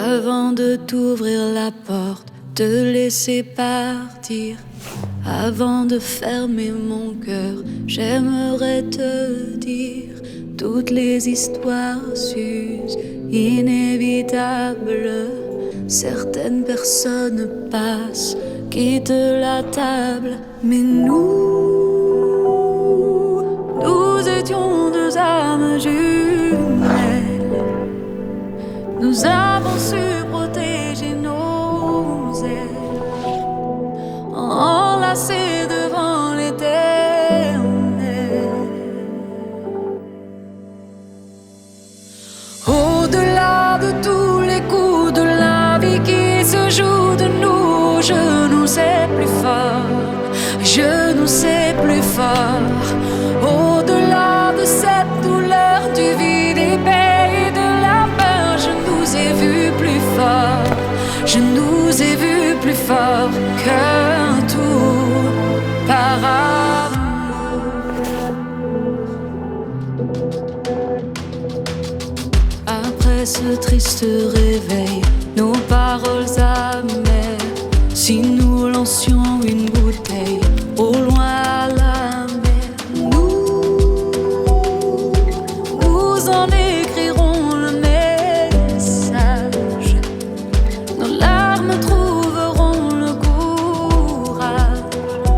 Avant de t'ouvrir la porte, te laisser partir. Avant de fermer mon cœur, j'aimerais te dire toutes les histoires s'usent, inévitables. Certaines personnes passent, quittent la table, mais nous étions deux âmes jumelles. Nous avons su protéger nos ailes, enlacés devant l'éternel. Au-delà de tous les coups de la vie qui se jouent de nous, je nous sais plus fort, je nous sais plus fort. Au-delà de cette douleur du vide épais et de la peur, je nous ai vus plus fort, je nous ai vus plus fort qu'un tout par amour. Après ce triste réveil, nos paroles amères, si nous lancions une bouteille au loin à la mer, nous en écrirons le message. Nos larmes trouveront le courage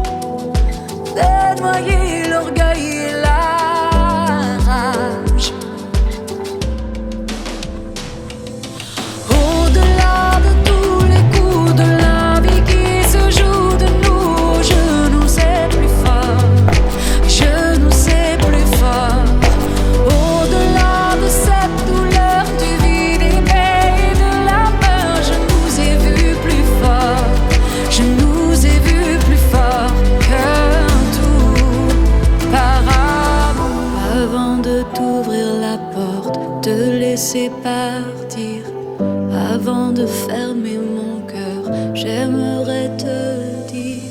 de noyer l'orgueil et la rage. Au-delà de tous les coups de la vie qui se jouent de nous, je nous sais plus fort, je nous sais plus fort. Au-delà de cette douleur du vide épais et de la peur, je nous ai vus plus fort, je nous ai vus plus fort qu'un tout par amour. Avant de t'ouvrir la porte, te laisser partir. Avant de fermer mon cœur, j'aimerais te dire